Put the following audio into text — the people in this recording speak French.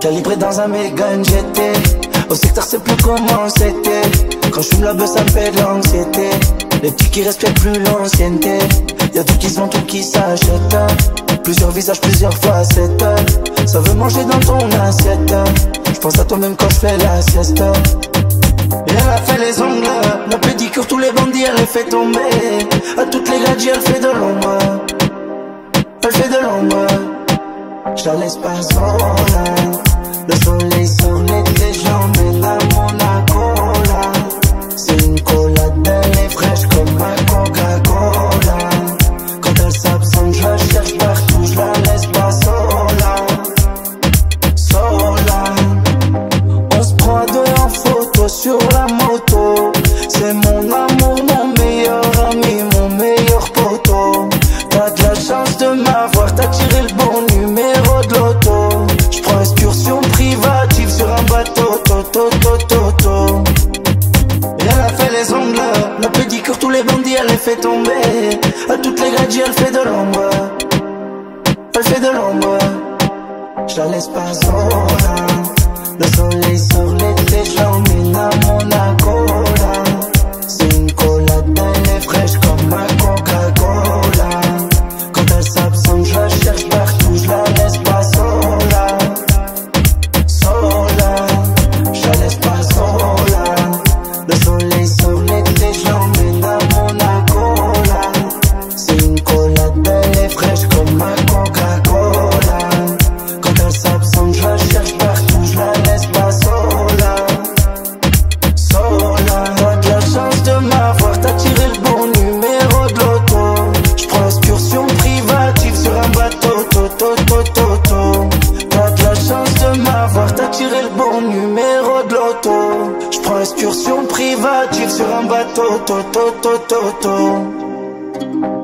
Calibré dans un Mégane GT. Au secteur c'est plus comment c'était. Quand je fume la beuh ça me fait de l'anxiété. Les petits qui respectent plus l'ancienneté. Y'a tout qui se vend, tout qui s'achète. Plusieurs visages, plusieurs facettes. Ça veut manger dans ton assiette. J'pense à toi même quand j'fais la sieste. Et elle a fait les ongles, la pédicure, tous les bandits, elle les fait tomber. À toutes les gadgets, elle fait de l'ombre. Elle fait de l'ombre. Je la laisse pas seule. Le soleil sur l'été, j'emmène à Monaco là. C'est une collade, elle est fraîche comme un Coca-Cola. Quand elle s'absente, je la cherche partout, je la laisse pas sola. Sola. On se prend à deux en photo sur la moto. C'est mon amour, mon meilleur ami, mon meilleur poteau. T'as de la chance de m'avoir, t'as tiré le bon numéro de l'auto. J'prends excursion privative sur un bateau, toto. Et elle a fait les ongles, la pédicure, tous les bandits, elle les fait tomber. À toutes les gadgets, elle fait de l'ombre. Elle fait de l'ombre. Je la laisse pas sola. Le soleil sur l'été, j'emmène à Monaco là. C'est une collade, elle est fraîche comme un Coca-Cola. Quand elle s'absente, je la cherche partout, je la laisse pas sola. Sola, je la laisse pas sola. Le soleil sur l'été, j'emmène à Monaco là. C'est une collade, elle est fraîche comme un Coca-Cola. Quand elle s'absente, je la cherche partout, je la laisse pas sola. Sola. T'as de la chance de m'avoir, t'as tiré le bon numéro de l'auto. J'prends excursion privative sur un bateau, toto. T'as de la chance de m'avoir, t'as tiré le bon numéro de l'auto. J'prends excursion privative sur un bateau, toto.